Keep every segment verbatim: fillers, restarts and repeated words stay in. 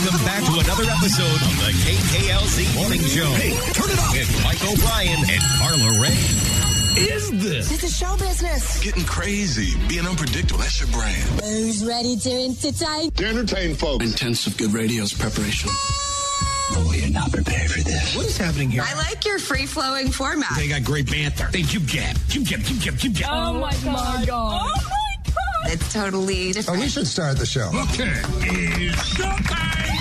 Welcome back to another episode of the K K L Z Morning Show. Hey, turn it up. With Mike O'Brien and Carla Ray. Is this? This is show business. Getting crazy, being unpredictable, that's your brand. Who's ready to entertain? To entertain folks. Intensive good radio's preparation. Oh, you're not prepared for this. What is happening here? I like your free-flowing format. They got great banter. They jib jab, jib jab, jib jab, jib jab. Oh, my God. Oh, my God. It's totally different. Oh, we should start the show. Okay, it's showtime.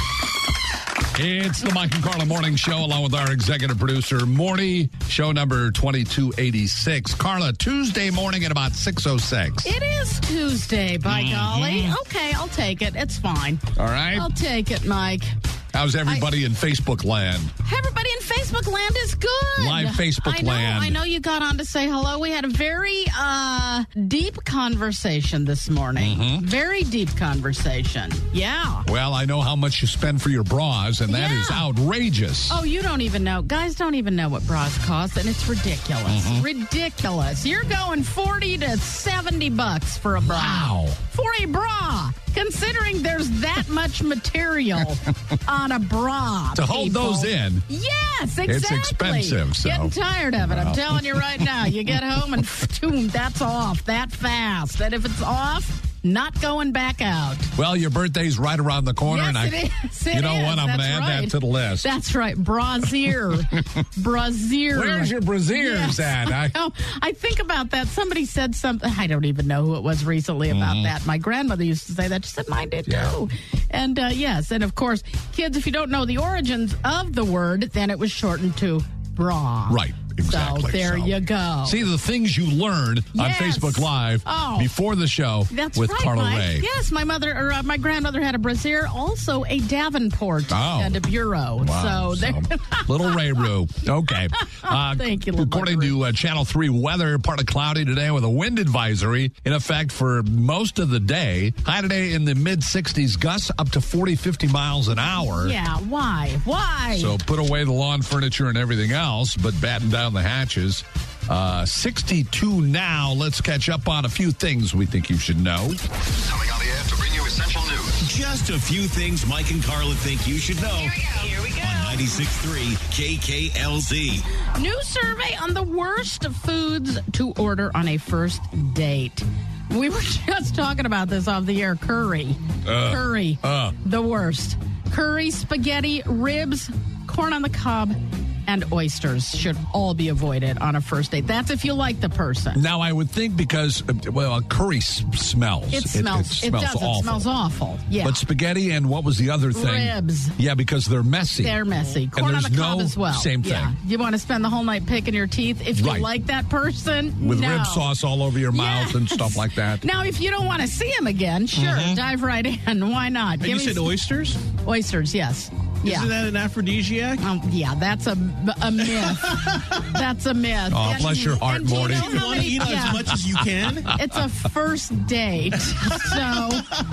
It's the Mike and Carla Morning Show, along with our executive producer, Morty. Show number twenty-two eighty-six. Carla, Tuesday morning at about six oh six. It is Tuesday, by Mm-hmm. golly. Okay, I'll take it. It's fine. All right. I'll take it, Mike. How's everybody I, in Facebook land? Everybody in Facebook land is good. Live Facebook I know, land. I know you got on to say hello. We had a very uh, deep conversation this morning. Mm-hmm. Very deep conversation. Yeah. Well, I know how much you spend for your bras, and that Yeah. is outrageous. Oh, you don't even know. Guys don't even know what bras cost, and it's ridiculous. Mm-hmm. Ridiculous. You're going forty to seventy bucks for a bra. Wow. For a bra. Considering there's that much material on a bra. To hold people. those in. Yes, exactly. It's expensive, so. Getting tired of it. I'm Well. telling you right now. You get home and boom, that's off that fast. And if it's off, not going back out. Well, your birthday's right around the corner, Yes, and I, it is. It you know is. what? I'm going to That's add right. that to the list. That's right. Brazier. Brazier. Where's your braziers Yes. at? I, No, I think about that. Somebody said something. I don't even know who it was recently about Mm-hmm. that. My grandmother used to say that. She said mine did Yeah. too. And uh, yes, and of course, kids, if you don't know the origins of the word, then it was shortened to bra. Right. Exactly. So there So, you go. See the things you learn on Yes. Facebook Live Oh. before the show That's with right, Carla Mike. Ray. Yes, my mother or uh, my grandmother had a brassiere, also a Davenport Oh. and a bureau. Wow. So there. Little Ray Roo. Okay. Uh, Thank you, little According Ray to uh, Channel three weather, partly cloudy today with a wind advisory in effect for most of the day. High today in the mid sixties, gusts up to forty, fifty miles an hour. Yeah, why? Why? So put away the lawn furniture and everything else, but batten down the hatches. Uh, sixty-two now. Let's catch up on a few things we think you should know. Coming on the air to bring you essential news. Just a few things Mike and Carla think you should know. Here we go. On ninety-six point three K K L Z. New survey on the worst foods to order on a first date. We were just talking about this off the air. Curry. Uh, Curry. uh. The worst. Curry, spaghetti, ribs, corn on the cob, and oysters should all be avoided on a first date. That's if you like the person. Now, I would think because, uh, well, curry s- smells. It smells. It, smells does. awful. It smells awful. Yeah. But spaghetti and what was the other thing? Ribs. Yeah, because they're messy. They're messy. And Corn on there's the cob no as well. same thing. Yeah. You want to spend the whole night picking your teeth if you Right. like that person? With no. rib sauce all over your mouth Yes. and stuff like that. Now, if you don't want to see him again, sure, Mm-hmm. dive right in. Why not? And you me said s- oysters? oysters, yes. Yeah. Isn't that an aphrodisiac? Um, yeah, that's a, a myth. That's a myth. Oh, And- bless your heart, and do you Morty. know You how want to many- eat yeah. as much as you can? It's a first date. So,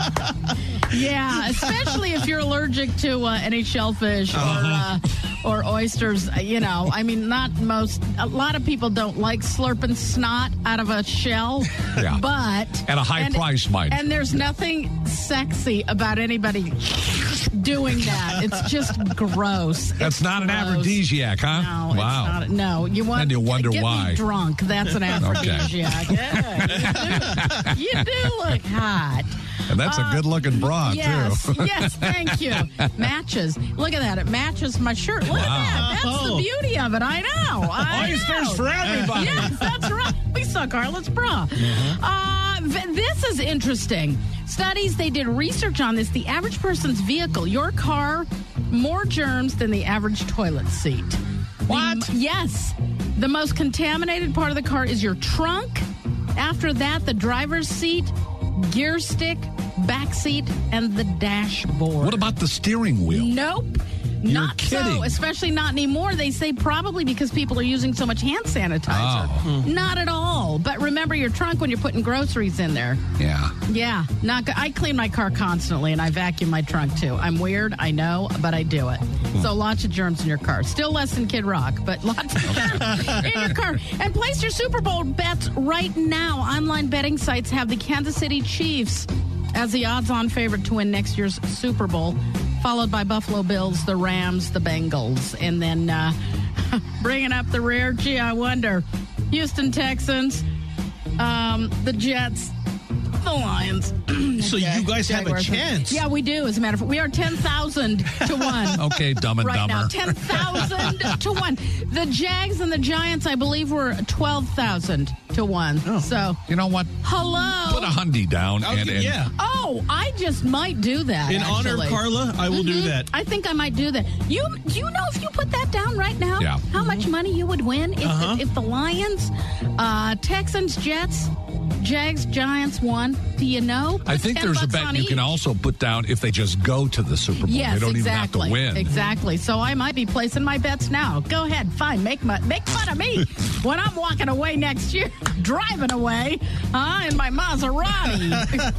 yeah, especially if you're allergic to uh, any shellfish or uh, or oysters. You know, I mean, not most, a lot of people don't like slurping snot out of a shell. Yeah. But. At a high and- price, Mike. And there's nothing sexy about anybody doing that. It's just gross. That's It's not an gross. aphrodisiac, huh? No, wow. it's not. No, you want. Then you wonder get why. Me drunk. That's an aphrodisiac. Yeah, you, do, you do look hot. And that's a good-looking bra, Yes, too. yes, thank you. Matches. Look at that. It matches my shirt. Look Wow. at that. That's the Oh. beauty of it. I know. I Oysters know. for everybody. Yes, that's right. We saw Carla's bra. Uh, v- this is interesting. Studies, they did research on this. The average person's vehicle, your car, more germs than the average toilet seat. What? The- yes. The most contaminated part of the car is your trunk. After that, the driver's seat, gear stick, back seat, and the dashboard. What about the steering wheel? Nope. You're not kidding. so, especially not anymore. They say probably because people are using so much hand sanitizer. Oh. Not at all. But remember your trunk when you're putting groceries in there. Yeah. Yeah, not good. I clean my car constantly, and I vacuum my trunk, too. I'm weird, I know, but I do it. So lots of germs in your car. Still less than Kid Rock, but lots of germs in your car. And place your Super Bowl bets right now. Online betting sites have the Kansas City Chiefs as the odds-on favorite to win next year's Super Bowl. followed by Buffalo Bills, the Rams, the Bengals. And then uh, bringing up the rear, gee, I wonder, Houston Texans, um, the Jets, the Lions. So you guys have a chance. Yeah, we do. As a matter of fact, we are ten thousand to one. Okay, Dumb and right Dumber. now, ten thousand to one. The Jags and the Giants, I believe, were twelve thousand to one. Oh. So, You know what? hello. Put a hundy down. Okay, and, and yeah. Oh, I just might do that. In honor of actually. Carla, I will do that. I think I might do that. You do you know if you put that down right now, Yeah. how much money you would win if, Uh-huh. if, if the Lions, uh, Texans, Jets, Jags, Giants won? Do you know? I Put think ten there's a bucks bet on you each. can also put down if they just go to the Super Bowl. Yes, they don't exactly. even have to win. Exactly. So I might be placing my bets now. Go ahead, fine. Make my, make fun of me when I'm walking away next year, driving away, huh, in my Maserati.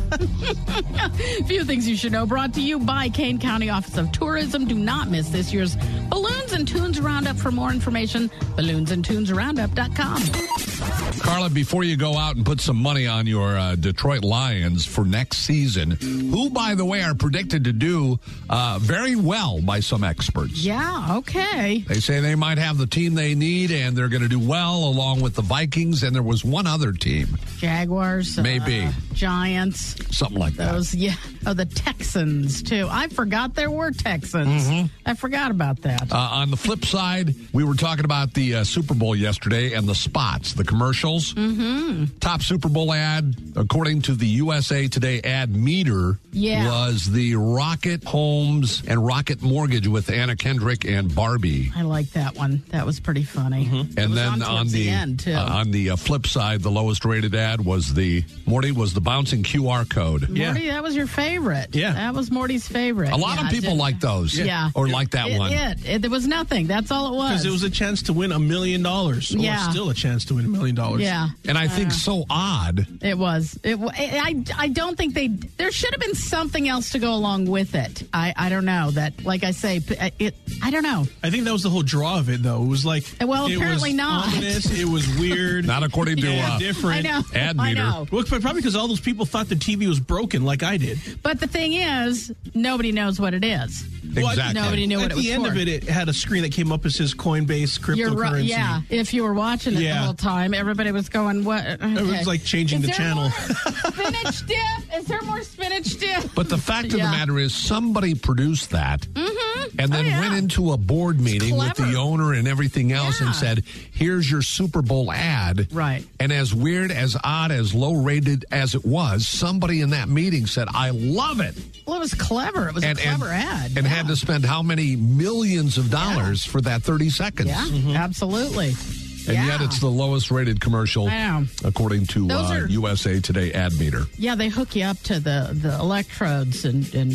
A few things you should know. Brought to you by Kane County Office of Tourism. Do not miss this year's Balloons and Tunes Roundup. For more information, balloons and tunes roundup dot com. Carla, before you go out and put some money on your uh, Detroit Lions for next season, who, by the way, are predicted to do uh, very well by some experts. Yeah, okay. They say they might have the team they need, and they're going to do well along with the Vikings, and there was one other team, Jaguars. Maybe. Uh, Giants. something like that. Those, yeah. Oh, the Texans, too. I forgot there were Texans. Mm-hmm. I forgot about that. Uh, on the flip side, we were talking about the uh, Super Bowl yesterday and the spots, the commercials. Mm-hmm. Top Super Bowl ad, according to the U S A Today ad meter, Yeah. was the Rocket Homes and Rocket Mortgage with Anna Kendrick and Barbie. I like that one. That was pretty funny. It And was then on, on towards the, the end, too. uh, on the uh, flip side, the lowest rated ad was the Morty was the bouncing Q R code. Yeah. Morty, that was your favorite. Yeah. That was Morty's favorite. A lot Yeah, of people it- like those. Yeah. Or like that it, one. It, it, there was nothing. That's all it was. Because it was a chance to win a million dollars. Or Yeah. still a chance to win a million dollars. Yeah. And I think so odd. It was. It. wa- I. I don't think they. There should have been something else to go along with it. I. I don't know that. Like I say, p- it. I don't know. I think that was the whole draw of it, though. It was like, Well, it apparently was not. ominous, it was weird. Not according to, yeah, uh, different. I know. Ad I meter. know. Well, but probably because all those people thought the T V was broken, like I did. But the thing is, nobody knows what it is. Exactly. Nobody knew At what it was the end for. of it, it had a screen that came up that says Coinbase cryptocurrency. You're right. Yeah. If you were watching it Yeah. the whole time, everybody was going, "What?" Okay. It was like changing Is the there channel. more spinach dip? Is there more spinach dip? But the fact of the Yeah. matter is, somebody produced that and then Oh, yeah. went into a board meeting with clever. the owner and everything else Yeah. and said, here's your Super Bowl ad. Right. And as weird, as odd, as low rated as it was, somebody in that meeting said, I love it. Well, it was clever. It was And, a clever and, ad. and yeah. had to spend how many millions of dollars for that thirty seconds? Yeah, absolutely. And yeah. yet it's the lowest rated commercial, I know. according to Those uh, are- U S A Today ad meter. Yeah, they hook you up to the, the electrodes and, and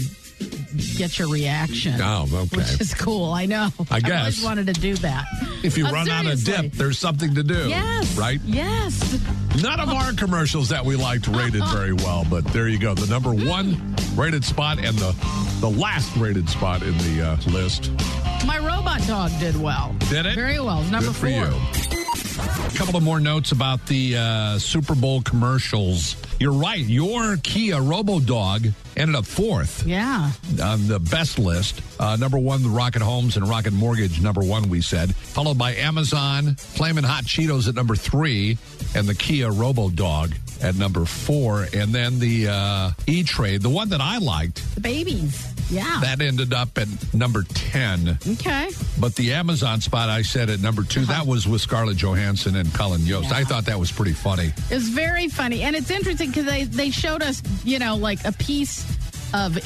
get your reaction. Oh, okay. Which is cool. I know. I I guess. always wanted to do that. If you Uh, run out of seriously. dip, there's something to do. Yes. Right? Yes. None of our commercials that we liked rated very well, but there you go. The number one rated spot and the, the last rated spot in the uh, list. My robot dog did well. Did it? Very well. It was number Good for four. you. A couple of more notes about the uh, Super Bowl commercials. You're right. Your Kia RoboDog ended up fourth Yeah. on the best list. Uh, number one, the Rocket Homes and Rocket Mortgage, number one, we said. Followed by Amazon, Flamin' Hot Cheetos at number three, and the Kia RoboDog at number four. And then the uh, E-Trade, the one that I liked, The babies. Yeah. that ended up at number ten. okay. But the Amazon spot I said at number two, that was with Scarlett Johansson and Cullen Yost. Yeah. I thought that was pretty funny. It's very funny. And it's interesting because they, they showed us, you know, like a piece of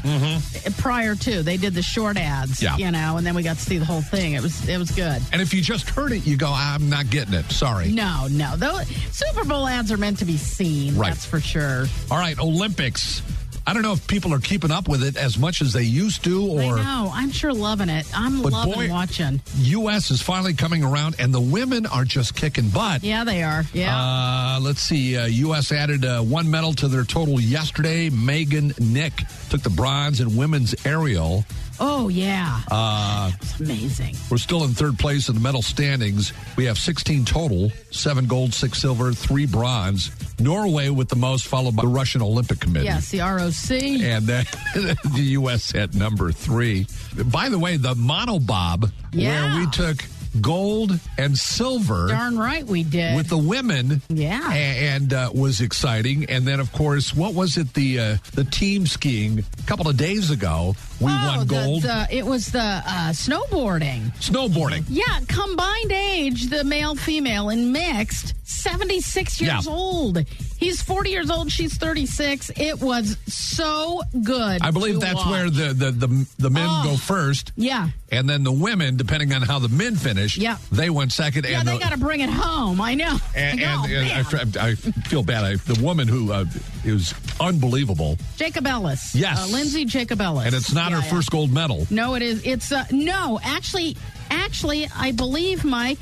it prior to. They did the short ads, Mm-hmm. Yeah. you know, and then we got to see the whole thing. It was it was good. And if you just heard it, you go, I'm not getting it. Sorry. No, no. Those Super Bowl ads are meant to be seen. Right. That's for sure. All right, Olympics. I don't know if people are keeping up with it as much as they used to, or I know. I'm sure loving it. I'm But loving boy- watching. U S is finally coming around, and the women are just kicking butt. Yeah, they are. Yeah. Uh, let's see. Uh, U S added uh, one medal to their total yesterday. Megan Nick took the bronze in women's aerial. oh, yeah. Uh, It's amazing. We're still in third place in the medal standings. We have sixteen total, seven gold, six silver, three bronze. Norway with the most, followed by the Russian Olympic Committee. Yes, the R O see. And then the U S at number three. By the way, the monobob, Yeah. where we took gold and silver. Darn right we did. With the women. Yeah. a- And uh, was exciting. And then, of course, what was it? The uh, the team skiing a couple of days ago. We oh, won gold. The, the, it was the uh, snowboarding. Snowboarding. Yeah, combined age, the male, female, and mixed, seventy-six years Yeah. old. He's forty years old. She's thirty-six. It was so good. I believe to that's watch. where the, the, the, the men Oh. go first. Yeah. And then the women, depending on how the men finish, Yeah. they went second. Yeah, and they the, got to bring it home. I know. And, I know, and, and man. I, I feel bad. I, the woman who uh, is unbelievable, Jacob Ellis. Yes. Uh, Lindsay Jacob Ellis. and it's not Yeah, her yeah. first gold medal. No, it is. It's uh, no, actually, actually, I believe, Mike.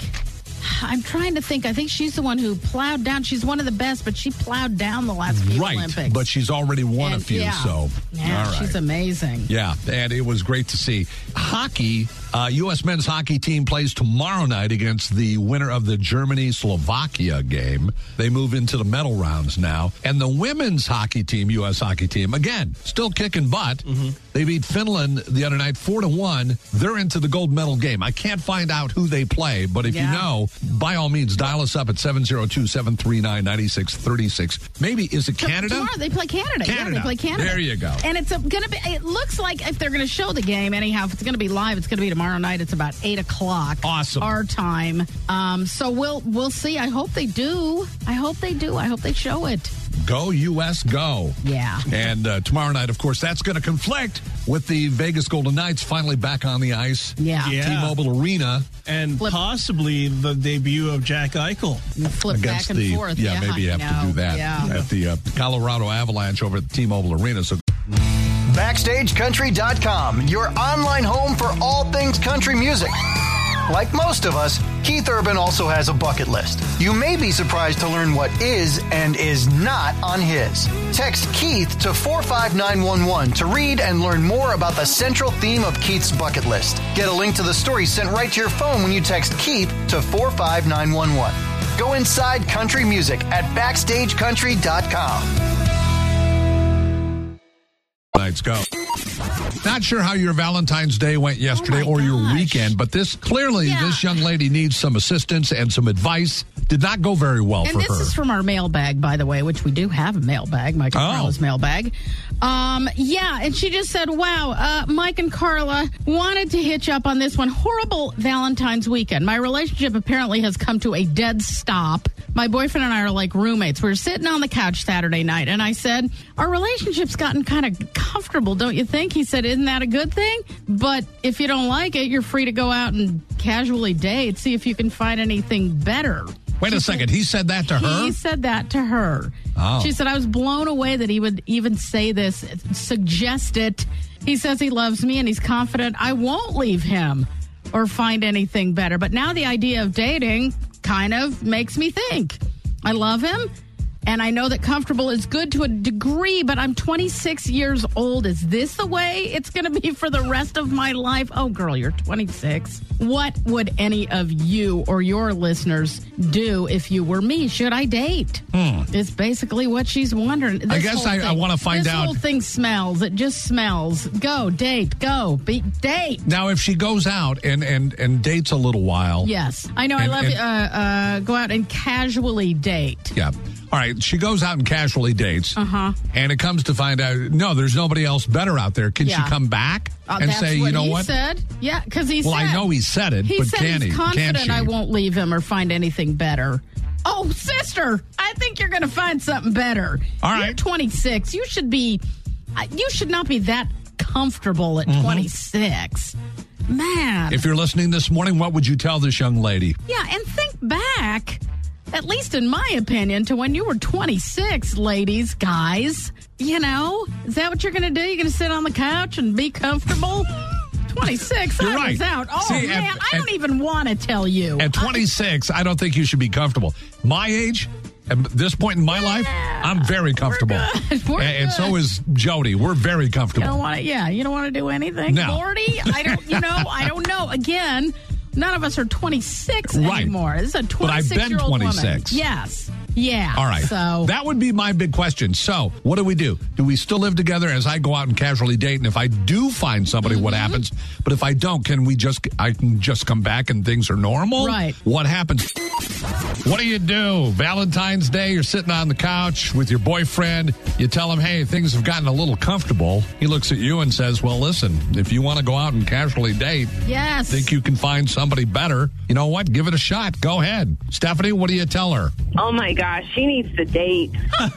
I'm trying to think. I think she's the one who plowed down. She's one of the best, but she plowed down the last few Right, Olympics. but she's already won And, a few, yeah. so Yeah, all right. she's amazing. Yeah, and it was great to see. Hockey, uh, U S men's hockey team plays tomorrow night against the winner of the Germany-Slovakia game. They move into the medal rounds now. And the women's hockey team, U S hockey team, again, still kicking butt. Mm-hmm. They beat Finland the other night four to one. They're into the gold medal game. I can't find out who they play, but if Yeah. you know, by all means, dial us up at seven oh two, seven three nine, nine six three six. Maybe, is it Canada? Tomorrow they play Canada. Yeah, Canada. they play Canada. There you go. And it's going to be. It looks like if they're going to show the game, anyhow, if it's going to be live, it's going to be tomorrow night. It's about eight o'clock. Awesome. Our time. Um, so we'll we'll see. I hope they do. I hope they do. I hope they show it. Go, U S, go. Yeah. And uh, tomorrow night, of course, that's going to conflict with the Vegas Golden Knights finally back on the ice. Yeah. Yeah. T-Mobile Arena And Flip. possibly the debut of Jack Eichel. You flip against back and the forth. yeah, maybe you I have to know. do that Yeah. at the uh, Colorado Avalanche over at the T-Mobile Arena. So Backstage Country dot com, your online home for all things country music. Like most of us, Keith Urban also has a bucket list. You may be surprised to learn what is and is not on his. Text Keith to four five nine one one to read and learn more about the central theme of Keith's bucket list. Get a link to the story sent right to your phone when you text Keith to four five nine one one. Go inside country music at backstage country dot com. Knights go. Not sure how your Valentine's Day went yesterday Oh my or your gosh. weekend, but this clearly Yeah. this young lady needs some assistance and some advice. Did not go very well And for this her. is from our mailbag, by the way, which we do have a mailbag, Mike and Oh. Carla's mailbag. Um, yeah, and she just said, wow, uh, Mike and Carla wanted to hitch up on this one. Horrible Valentine's weekend. My relationship apparently has come to a dead stop. My boyfriend and I are like roommates. We were sitting on the couch Saturday night, and I said, our relationship's gotten kind of comfortable, don't you think? He said, isn't that a good thing? But if you don't like it, you're free to go out and casually date, see if you can find anything better. Wait a second. He said that to her? He said that to her. Oh. She said, I was blown away that he would even say this, suggest it. He says he loves me and he's confident I won't leave him or find anything better. But now the idea of dating kind of makes me think. I love him. And I know that comfortable is good to a degree, but I'm twenty-six years old. Is this the way it's going to be for the rest of my life? Oh, girl, you're twenty-six. What would any of you or your listeners do if you were me? Should I date? Hmm. It's basically what she's wondering. This I guess whole I- I thing- wanna find this out- whole thing smells. It just smells. Go, date, go, be, date. Now, if she goes out and, and, and dates a little while. Yes. I know. And- I love and- uh, uh, go out and casually date. Yeah. All right. She goes out and casually dates. Uh-huh. And it comes to find out, no, there's nobody else better out there. Can Yeah. she come back Uh, and that's say, what you know he what? said. Yeah, because he Well, said. I know he said it, he but said can he's he? confident Can she? I won't leave him or find anything better. Oh, sister, I think you're going to find something better. All You're right. twenty-six. You should be. uh, You should not be that comfortable at Mm-hmm. twenty-six. Man. If you're listening this morning, what would you tell this young lady? Yeah, and think back, at least in my opinion, to when you were twenty-six, ladies, guys. You know, is that what you're going to do? You're going to sit on the couch and be comfortable? twenty-six, You're I right. was out. Oh, See, man, at- I don't at- even want to tell you. At twenty-six, I don't think you should be comfortable. My age, at this point in my life, I'm very comfortable. good. We're and, and so good. is Jody. We're very You comfortable. don't want to, yeah, you don't want to do anything. No. forty? I don't, you know, I don't know. Again, none of us are twenty-six Right. anymore. This is a But I've been twenty-six-year-old woman. twenty-six. Yes. Yeah. All right. So that would be my big question. So what do we do? Do we still live together as I go out and casually date? And if I do find somebody, mm-hmm. what happens? But if I don't, can we just, I can just come back and things are normal? Right. What happens? What do you do? Valentine's Day, you're sitting on the couch with your boyfriend. You tell him, hey, things have gotten a little comfortable. He looks at you and says, well, listen, if you want to go out and casually date, yes. think you can find somebody better, you know what? Give it a shot. Go ahead. Stephanie, what do you tell her? Oh, my gosh. She needs to date.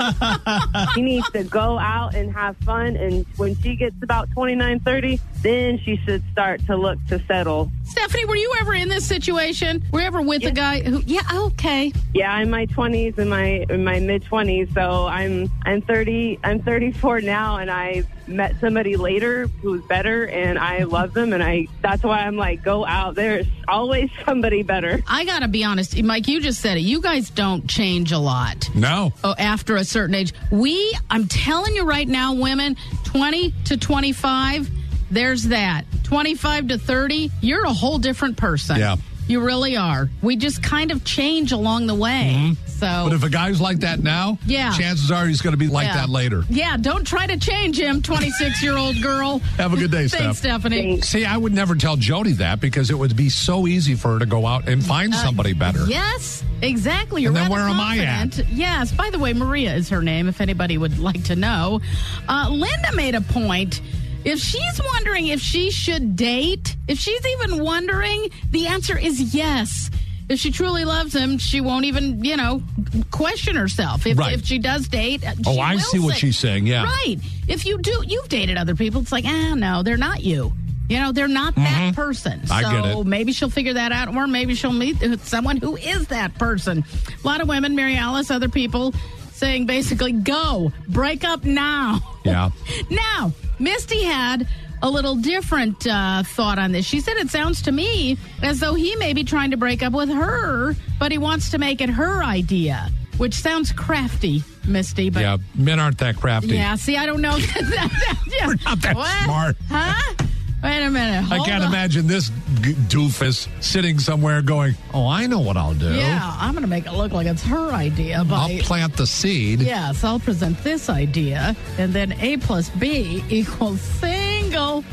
She needs to go out and have fun. And when she gets about twenty-nine, thirty, then she should start to look to settle. Stephanie, were you ever in this situation? Were you ever with yeah. a guy who, yeah, okay. Yeah, in my twenties, in my in my mid-twenties. So I'm I'm thirty, I'm thirty-four now, and I met somebody later who's better, and I love them, and I that's why I'm like, go out. There's always somebody better. I got to be honest, Mike, you just said it. You guys don't change a lot. No. Oh, after a certain age. We, I'm telling you right now, women, twenty to twenty-five, there's that. twenty-five to thirty, you're a whole different person. Yeah. You really are. We just kind of change along the way. Mm-hmm. So, but if a guy's like that now, yeah. chances are he's going to be like yeah. that later. Yeah, don't try to change him, twenty-six-year-old girl. Have a good day, Steph. Thanks, Stephanie. See, I would never tell Jody that because it would be so easy for her to go out and find uh, somebody better. Yes, exactly. You're and then rather where confident. am I at? Yes. By the way, Maria is her name, if anybody would like to know. Uh, Linda made a point. If she's wondering if she should date, if she's even wondering, the answer is yes. If she truly loves him, she won't even, you know, question herself. If, right. if she does date, she oh, I will see what say, she's saying. Yeah, right. If you do, you've dated other people. It's like, ah, no, they're not you. You know, they're not mm-hmm. that person. So I get it. Maybe she'll figure that out, or maybe she'll meet someone who is that person. A lot of women, Mary Alice, other people, saying basically, go, break up now. Yeah. Now, Misty had a little different uh, thought on this. She said it sounds to me as though he may be trying to break up with her, but he wants to make it her idea, which sounds crafty, Misty. But yeah, men aren't that crafty. Yeah, see, I don't know. We're not that what? smart. Huh? Wait a minute. I can't on. imagine this g- doofus sitting somewhere going, oh, I know what I'll do. Yeah, I'm going to make it look like it's her idea. By, I'll plant the seed. Yes, I'll present this idea, and then A plus B equals single.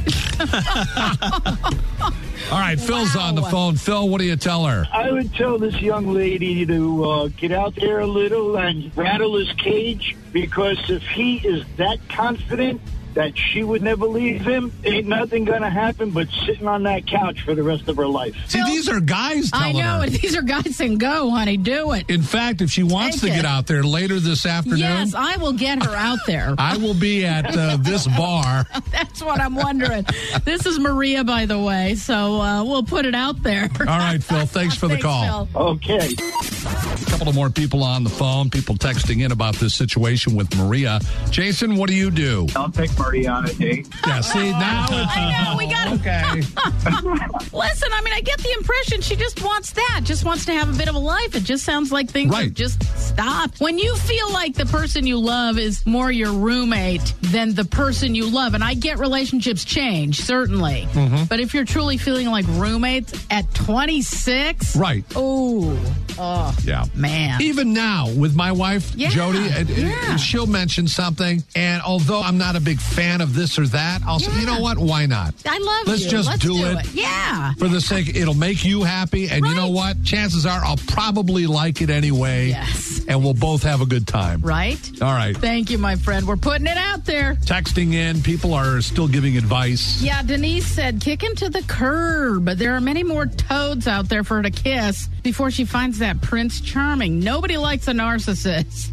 All right, Phil's wow. on the phone. Phil, what do you tell her? I would tell this young lady to uh, get out there a little and rattle his cage, because if he is that confident that she would never leave him, ain't nothing going to happen but sitting on that couch for the rest of her life. See, these are guys telling her. I know, her. These are guys saying, go, honey, do it. In fact, if she wants Take to it. get out there later this afternoon. Yes, I will get her out there. I will be at uh, this bar. That's what I'm wondering. This is Maria, by the way, so uh, we'll put it out there. All right, Phil, thanks for the Thanks, call. Phil. Okay. A couple of more people on the phone, people texting in about this situation with Maria. Jason, what do you do? I'll take Maria on a date. Yeah, see, now it's... I know, we got it. Okay. Listen, I mean, I get the impression she just wants that, just wants to have a bit of a life. It just sounds like things right. have just stopped. When you feel like the person you love is more your roommate than the person you love, and I get relationships change, certainly. Mm-hmm. But if you're truly feeling like roommates at twenty-six... Right. Ooh. Oh, yeah. Man. Even now, with my wife, yeah, Jody, and, yeah. and she'll mention something, and although I'm not a big fan of this or that, I'll say, yeah. you know what? Why not? I love Let's you. just Let's do, do it. it. Yeah. For the sake, it'll make you happy, and right. you know what? Chances are I'll probably like it anyway. Yes. And we'll both have a good time. Right? All right. Thank you, my friend. We're putting it out there. Texting in, people are still giving advice. Yeah, Denise said, kick him to the curb. There are many more toads out there for her to kiss before she finds that Prince Charming. Nobody likes a narcissist.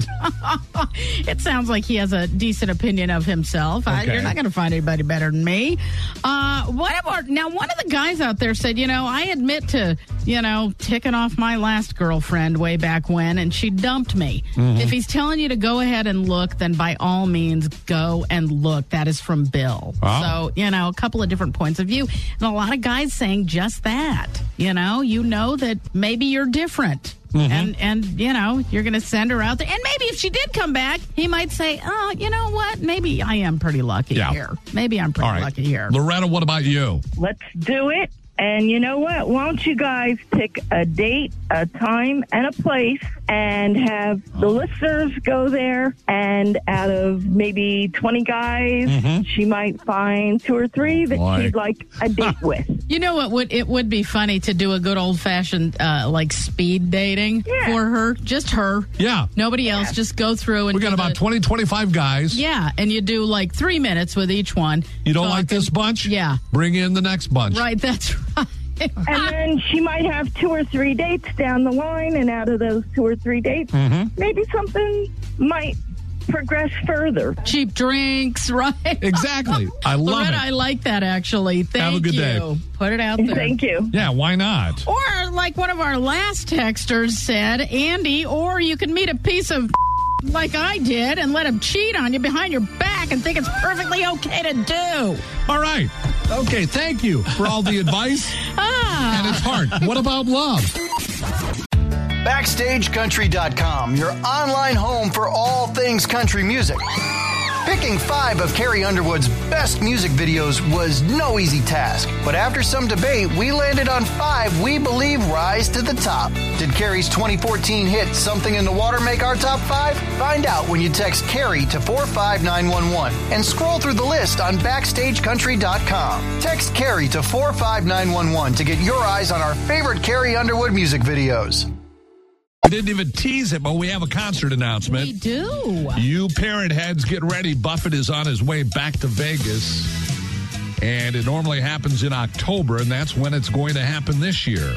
It sounds like he has a decent opinion of himself. Okay. Uh, you're not going to find anybody better than me. Uh, what about, now, one of the guys out there said, you know, I admit to, you know, ticking off my last girlfriend way back when, and she dumped me. Mm-hmm. If he's telling you to go ahead and look, then by all means, go and look. That is from Bill. Oh. So, you know, a couple of different points of view. And a lot of guys saying just that. You know, you know that maybe you're different. Mm-hmm. And, and you know, you're going to send her out there. And maybe if she did come back, he might say, oh, you know what? Maybe I am pretty lucky yeah. here. Maybe I'm pretty All right. lucky here. Loretta, what about you? Let's do it. And you know what? Why don't you guys pick a date, a time, and a place, and have the listeners go there, and out of maybe twenty guys, Mm-hmm. she might find two or three that Boy. she'd like a date with. You know what? Would it would be funny to do a good old fashioned uh, like speed dating Yeah. for her, just her, Yeah. nobody else. Just go through and We got do about the- twenty, twenty-five guys. Yeah, and you do like three minutes with each one. You don't like Talking- this bunch? Yeah. Bring in the next bunch. Right, that's right. And then she might have two or three dates down the line, and out of those two or three dates, Mm-hmm. maybe something might progress further. Cheap drinks, right? Exactly. I love Loretta, it. I like that, actually. Thank Have a good you. day. Put it out there. Thank you. Yeah, why not? Or like one of our last texters said, Andy, or you can meet a piece of like I did and let him cheat on you behind your back and think it's perfectly okay to do. All right. Okay, thank you for all the advice. Ah. And it's hard. What about love? Backstage Country dot com, your online home for all things country music. Picking five of Carrie Underwood's best music videos was no easy task, but after some debate, we landed on five we believe rise to the top. Did Carrie's twenty fourteen hit Something in the Water make our top five? Find out when you text Carrie to four five nine one one and scroll through the list on Backstage Country dot com. Text Carrie to four five nine one one to get your eyes on our favorite Carrie Underwood music videos. We didn't even tease it, but we have a concert announcement. We do. You parent heads, get ready. Buffett is on his way back to Vegas. And it normally happens in October, and that's when it's going to happen this year.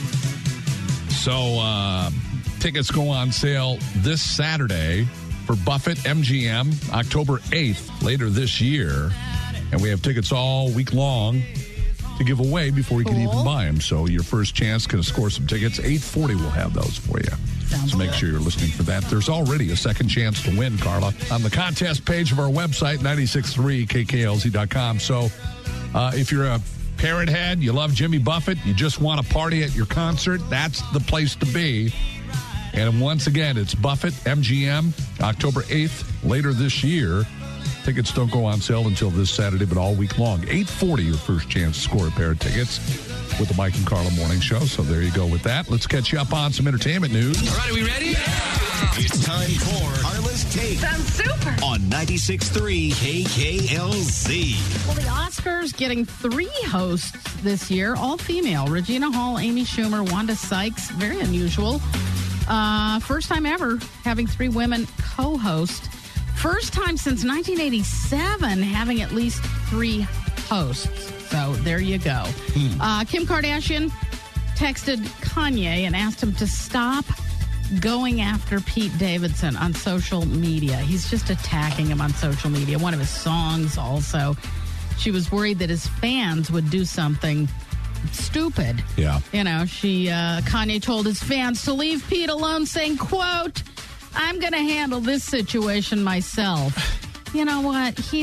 So uh, tickets go on sale this Saturday for Buffett M G M, October eighth, later this year. And we have tickets all week long to give away before you Cool. can even buy them. So your first chance can score some tickets. eight forty will have those for you. Sounds so make good. sure you're listening for that. There's already a second chance to win, Carla, on the contest page of our website, nine six three K K L Z dot com. So uh, if you're a parent head, you love Jimmy Buffett, you just want to party at your concert, that's the place to be. And once again, it's Buffett M G M, October eighth, later this year. Tickets don't go on sale until this Saturday, but all week long. eight forty, your first chance to score a pair of tickets with the Mike and Carla Morning Show. So there you go with that. Let's catch you up on some entertainment news. All right, are we ready? It's time for Carla's Take. Sounds super. On ninety-six point three K K L Z. Well, the Oscars getting three hosts this year, all female. Regina Hall, Amy Schumer, Wanda Sykes. Very unusual. Uh, first time ever having three women co-host. First time since nineteen eighty-seven having at least three hosts. So there you go. Hmm. Uh, Kim Kardashian texted Kanye and asked him to stop going after Pete Davidson on social media. He's just attacking him on social media. One of his songs also. She was worried that his fans would do something stupid. Yeah. You know, she uh, Kanye told his fans to leave Pete alone, saying, quote, I'm going to handle this situation myself. You know what? He,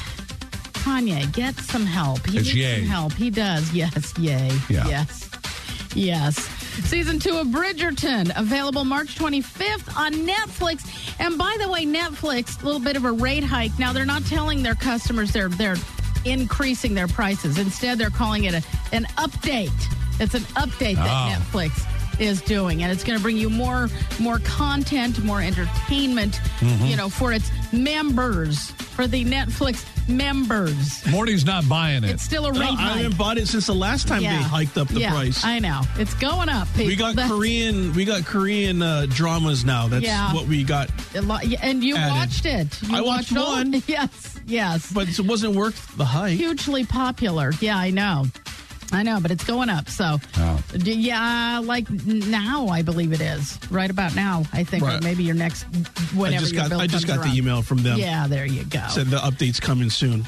Kanye, get some help. He It's needs yay. some help. He does. Yes, yay. Yeah. Yes. Yes. Season two of Bridgerton, available March twenty-fifth on Netflix. And by the way, Netflix, a little bit of a rate hike. Now, they're not telling their customers they're they're increasing their prices. Instead, they're calling it a, an update. It's an update that Oh. Netflix is doing, and it's going to bring you more more content, more entertainment, Mm-hmm. you know, for its members, for the Netflix members. Morty's not buying it. It's still a rate No, I hike. haven't bought it since the last time Yeah. they hiked up the yeah, price. I know. It's going up, people. we got That's Korean. We got Korean uh, dramas now. That's Yeah. what we got. a lot- yeah, and you added. watched it. You I watched all- one. Yes, yes. But it wasn't worth the hike. Hugely popular. Yeah, I know. I know, but it's going up. So, Oh. d- yeah, like now, I believe it is. Right about now, I think, or Right. maybe your next, I whenever just your got. bill I just comes got around. the email from them. Yeah, there you go. Said the update's coming soon.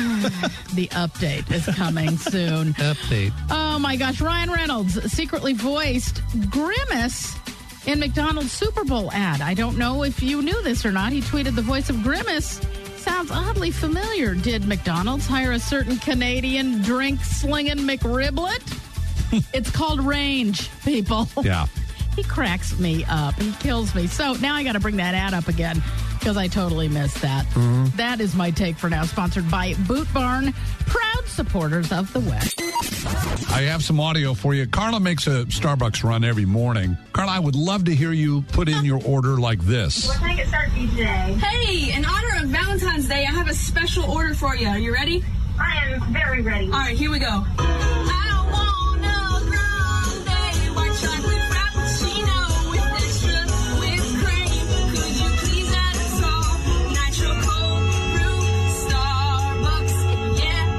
The update is coming soon. Update. Oh my gosh, Ryan Reynolds secretly voiced Grimace in McDonald's Super Bowl ad. I don't know if you knew this or not. He tweeted, the voice of Grimace sounds oddly familiar. Did McDonald's hire a certain Canadian drink-slinging McRiblet? It's called range, people. Yeah. He cracks me up. He kills me. So now I got to bring that ad up again. because I totally missed that. Mm-hmm. That is my take for now, sponsored by Boot Barn, proud supporters of the West. I have some audio for you. Carla makes a Starbucks run every morning. Carla, I would love to hear you put in your order like this. What can I get started for you today? Hey, in honor of Valentine's Day, I have a special order for you. Are you ready? I am very ready. All right, here we go. I want a grande white chocolate frappuccino with extra whipped cream. Could you please add a tall natural cold brew Starbucks? Yeah,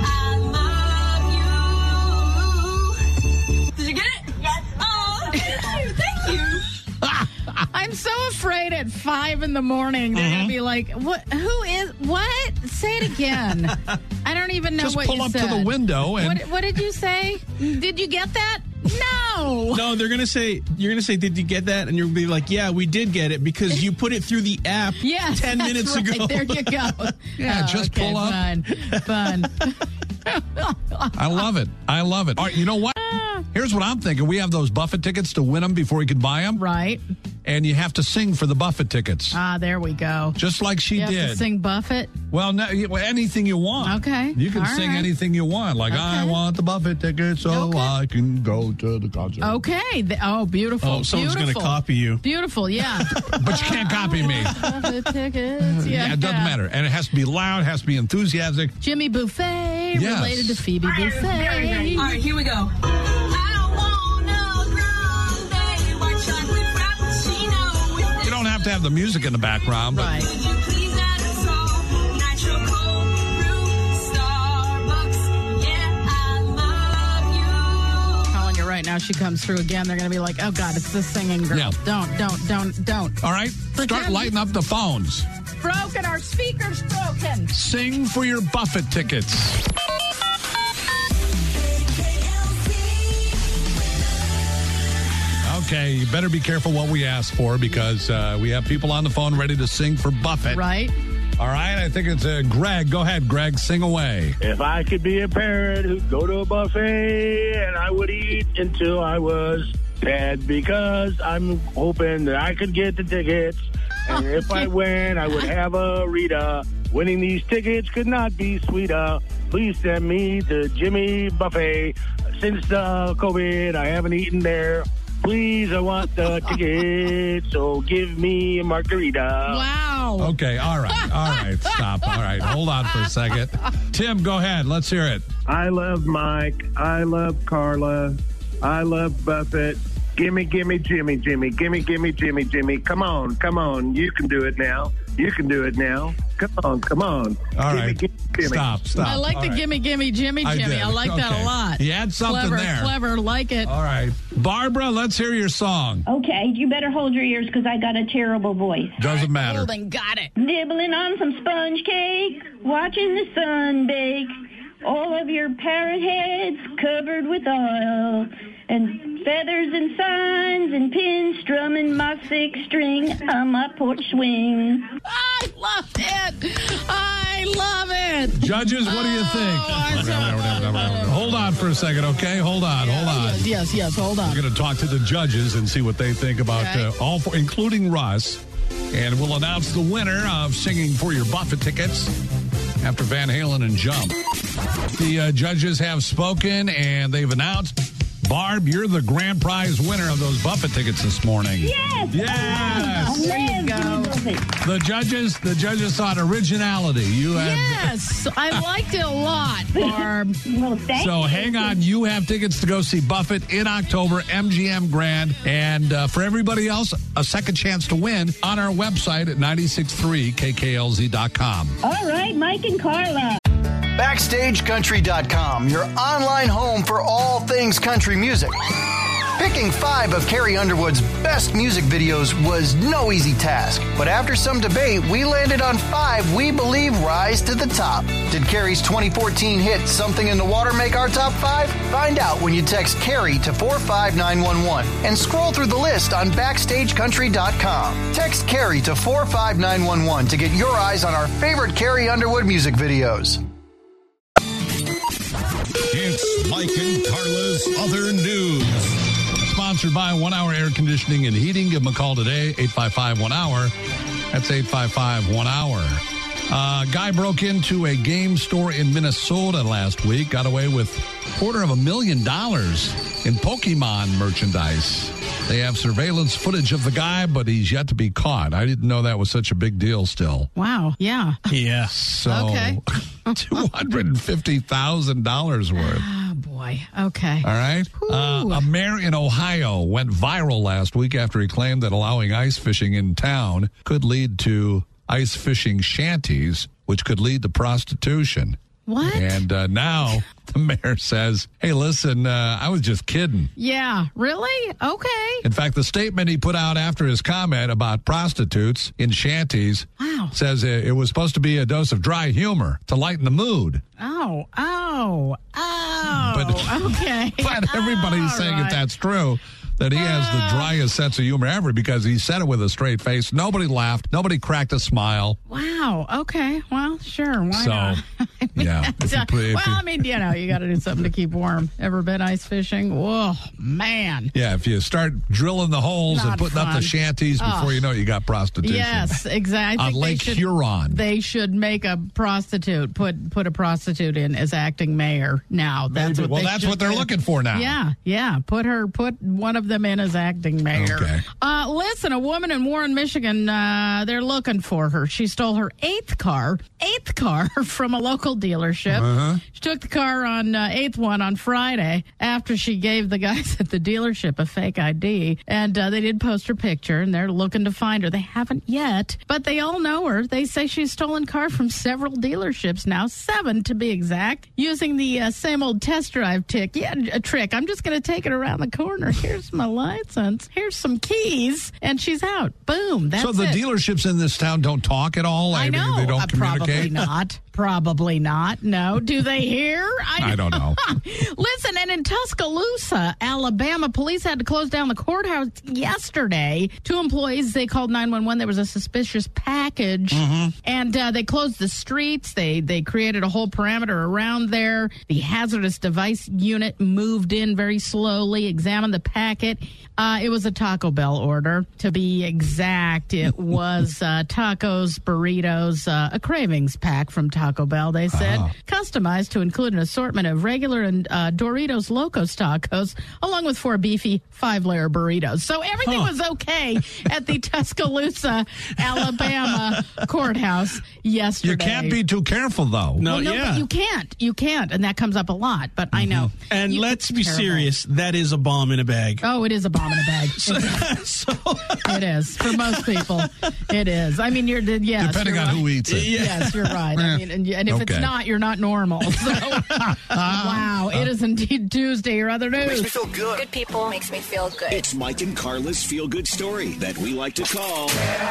I love you. Did you get it? Yes. Oh, thank you. Thank you. I'm so afraid at five in the morning they're Mm-hmm. going to be like, "What? Who is what? Say it again." I don't even know Just what pull you up said. to the window and- what, what did you say? Did you get that? No. No, they're gonna say you're gonna say, "Did you get that?" And you're gonna be like, "Yeah, we did get it because you put it through the app Yes, ten that's minutes right. ago." There you go. Yeah, Oh, just okay, pull up. Fun, fun. I love it. I love it. All right, you know what? Here's what I'm thinking. We have those Buffett tickets to win them before you can buy them. Right. And you have to sing for the Buffett tickets. Ah, there we go. Just like she you have did. to sing Buffett. Well, no, you- well, anything you want. Okay. You can All sing right. anything you want. Like, I Okay. want the Buffett tickets so Okay. I can go to the concert. Okay. The- oh, beautiful. Oh, someone's gonna Beautiful. copy you. Beautiful. Yeah. But you can't copy me. Buffett tickets. Yeah. Yeah, it doesn't matter. And it has to be loud, it has to be enthusiastic. Jimmy Buffet, Yes. related to Phoebe I am Buffet. very ready. All right, here we go. I want a grande white chocolate frappuccino with You don't have to have the music in the background. But Right. Could you please add a tall natural cold brew Starbucks? Yeah, I love you. Telling you right now, she comes through again. They're going to be like, "Oh God, it's the singing girl." Yeah. Don't, don't, don't, don't. All right, start Pretend- lighting up the phones. Broken. Our speaker's broken. Sing for your Buffett tickets. Okay, you better be careful what we ask for because uh, we have people on the phone ready to sing for Buffett. Right. All right, I think it's uh, Greg. Go ahead, Greg. Sing away. If I could be a parrot who'd go to a buffet and I would eat until I was dead because I'm hoping that I could get the tickets. And if I win, I would have a Rita. Winning these tickets could not be sweeter. Please send me to Jimmy Buffet. Since uh, COVID, I haven't eaten there. Please, I want the tickets, so give me a margarita. Wow. Okay, all right, all right, stop. All right, hold on for a second. Tim, go ahead. Let's hear it. I love Mike. I love Carla. I love Buffett. Gimme, gimme, Jimmy, Jimmy. Gimme, gimme, Jimmy, Jimmy. Come on, come on. You can do it now. You can do it now. Come on, come on. All gimme, right, gimme, gimme. stop, stop. I like All the right. gimme, gimme, Jimmy, I Jimmy. did. I, like that Okay. a lot. You had something clever, there. Clever, like it. All right, Barbara, let's hear your song. Okay, you better hold your ears because I got a terrible voice. Doesn't matter. Golden, got it. Nibbling on some sponge cake, watching the sun bake. All of your parrot heads covered with oil, and feathers and signs and pins strumming my six string on my porch swing. I love it. I love it. Judges, what do you think? Oh, Hold on for a second, okay? Hold on, hold on. Yes, yes, yes. Hold on. We're going to talk to the judges and see what they think about Okay. uh, all four, including Russ. And we'll announce the winner of Singing for Your Buffett tickets after Van Halen and Jump. The uh, judges have spoken, and they've announced, Barb, you're the grand prize winner of those Buffett tickets this morning. Yes! Yes! I There you love go. Jimmy Buffett. The judges, the judges thought originality. You had. Yes, I liked it a lot, Barb. Well, thank So you. hang on, you have tickets to go see Buffett in October, M G M Grand. And uh, for everybody else, a second chance to win on our website at nine six three K K L Z dot com. All right, Mike and Carla. Backstage Country dot com, your online home for all things country music. Picking five of Carrie Underwood's best music videos was no easy task, but after some debate, we landed on five we believe rise to the top. Did Carrie's twenty fourteen hit Something in the Water make our top five? Find out when you text Carrie to four five nine one one and scroll through the list on Backstage Country dot com. Text Carrie to four five nine one one to get your eyes on our favorite Carrie Underwood music videos. It's Mike and Carla's Other News. Sponsored by One Hour Air Conditioning and Heating. Give them a call today, eight five five one hour. That's eight five five, one hour. Uh, guy broke into a game store in Minnesota last week, got away with a quarter of a million dollars in Pokemon merchandise. They have surveillance footage of the guy, but he's yet to be caught. I didn't know that was such a big deal still. Wow. Yeah. Yeah. So Okay. two hundred fifty thousand dollars worth. Oh, boy. Okay. All right. Uh, a mayor in Ohio went viral last week after he claimed that allowing ice fishing in town could lead to ice fishing shanties, which could lead to prostitution. What? And uh, now the mayor says, hey, listen, uh, I was just kidding. Yeah. Really? Okay. In fact, the statement he put out after his comment about prostitutes in shanties Wow. says it, it was supposed to be a dose of dry humor to lighten the mood. Oh. Oh. Oh. But- okay. But everybody's All saying right. if that's true, that he has the driest sense of humor ever because he said it with a straight face. Nobody laughed. Nobody cracked a smile. Wow. Okay. Well, sure. Why So, not? yeah. If you put- if well, you- I mean, you know, you got to do something to keep warm. Ever been ice fishing? Whoa, man. Yeah, if you start drilling the holes and Not putting up the fun. shanties before Ugh. you know it, you got prostitution. Yes, exactly. I On think they Lake should- Huron. They should make a prostitute, put put a prostitute in as acting mayor now. That's Maybe. what Well, they that's should what they're do. looking for now. Yeah, yeah. Put her, put one of them in as acting mayor. Okay. Uh, listen, a woman in Warren, Michigan, uh, they're looking for her. She stole her eighth car, eighth car from a local dealership. Uh-huh. She took the car on uh, eighth one on Friday after she gave the guys at the dealership a fake I D, and uh, they did post her picture, and they're looking to find her. They haven't yet, but they all know her. They say she's stolen car from several dealerships now, seven to be exact, using the uh, same old test drive tick. Yeah, a trick. I'm just going to take it around the corner. Here's my license. Here's some keys, and she's out. Boom. That's so the it. dealerships in this town don't talk at all? I mean, know. They don't Uh, probably communicate? not. Probably not. No. Do they hear? I don't know. Listen, and in Tuscaloosa, Alabama, police had to close down the courthouse yesterday. Two employees, they called nine one one. There was a suspicious package, Mm-hmm. and uh, they closed the streets. They they created a whole perimeter around there. The hazardous device unit moved in very slowly, examined the packet. Uh, it was a Taco Bell order, to be exact. It was uh, tacos, burritos, uh, a cravings pack from Taco Bell, they said, Ah. customized to include an assortment of regular and uh, Doritos Locos tacos, along with four beefy five-layer burritos. So everything Huh. was okay at the Tuscaloosa, Alabama courthouse yesterday. You can't be too careful, though. No, Well, no, yeah. but you can't. You can't, and that comes up a lot. But I know. And You- let's it's be terrible. serious. That is a bomb in a bag. Oh, it is a bomb in a bag. So, It is for most people. It is. I mean, you're yes, Depending you're on right. who eats it. Yes, you're right. I mean, and, and if Okay. it's not, you're not normal. So, wow, it is indeed Tuesday. Your other Makes me news. feel good. Good people makes me feel good. It's Mike and Carla's feel good story that we like to call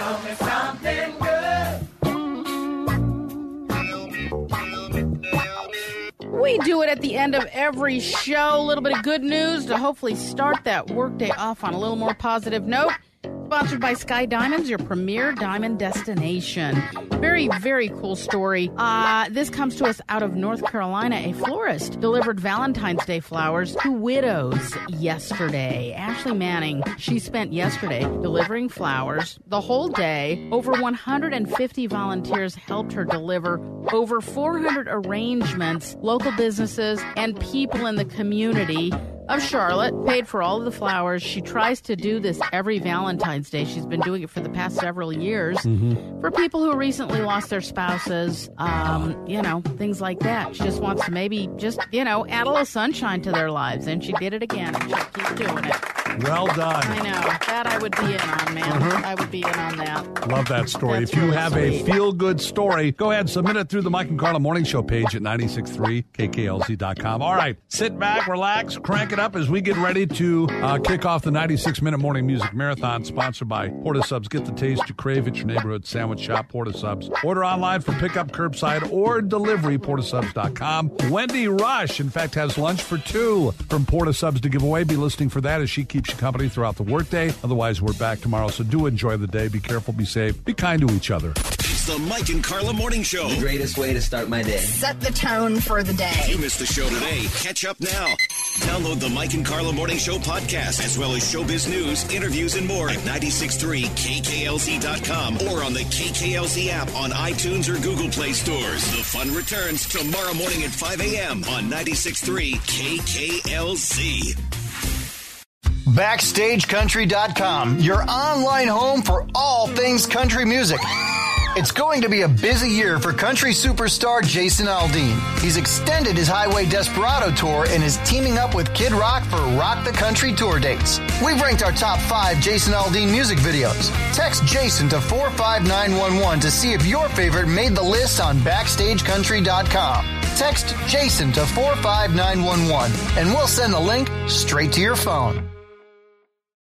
We do it at the end of every show. A little bit of good news to hopefully start that workday off on a little more positive note. Sponsored by Sky Diamonds, your premier diamond destination. Very, very cool story. Uh, this comes to us out of North Carolina. A florist delivered Valentine's Day flowers to widows yesterday. Ashley Manning, she spent yesterday delivering flowers the whole day. Over one hundred fifty volunteers helped her deliver over four hundred arrangements. Local businesses and people in the community of Charlotte paid for all of the flowers. She tries to do this every Valentine's Day. She's been doing it for the past several years Mm-hmm. for people who recently lost their spouses, um, you know, things like that. She just wants to maybe just, you know, add a little sunshine to their lives. And she did it again, and she'll keep doing it. Well done. I know. That I would be in on, man. Uh-huh. I would be in on that. Love that story. That's if you really have sweet. a feel-good story, go ahead, submit it through the Mike and Carla Morning Show page at nine six three K K L Z dot com. All right, sit back, relax, crank it up as we get ready to uh, kick off the ninety-six minute Morning Music Marathon, sponsored by Porta Subs. Get the taste you crave at your neighborhood sandwich shop, Porta Subs. Order online for pickup, curbside, or delivery, porta subs dot com. Wendy Rush, in fact, has lunch for two from Porta Subs to give away. Be listening for that as she keeps you company throughout the workday. Otherwise, we're back tomorrow, so do enjoy the day. Be careful, be safe, be kind to each other. It's the Mike and Carla Morning Show. The greatest way to start my day. Set the tone for the day. If you missed the show today, catch up now. Download the Mike and Carla Morning Show podcast, as well as showbiz news, interviews, and more at ninety-six point three K K L Z dot com or on the K K L Z app on iTunes or Google Play stores. The fun returns tomorrow morning at five a.m. on ninety-six point three K K L Z. Backstage Country dot com, your online home for all things country music. It's going to be a busy year for country superstar Jason Aldean. He's extended his Highway Desperado tour and is teaming up with Kid Rock for Rock the Country tour dates. We've ranked our top five Jason Aldean music videos. Text Jason to four five nine one one to see if your favorite made the list on Backstage Country dot com. Text Jason to four five nine one one and we'll send the link straight to your phone.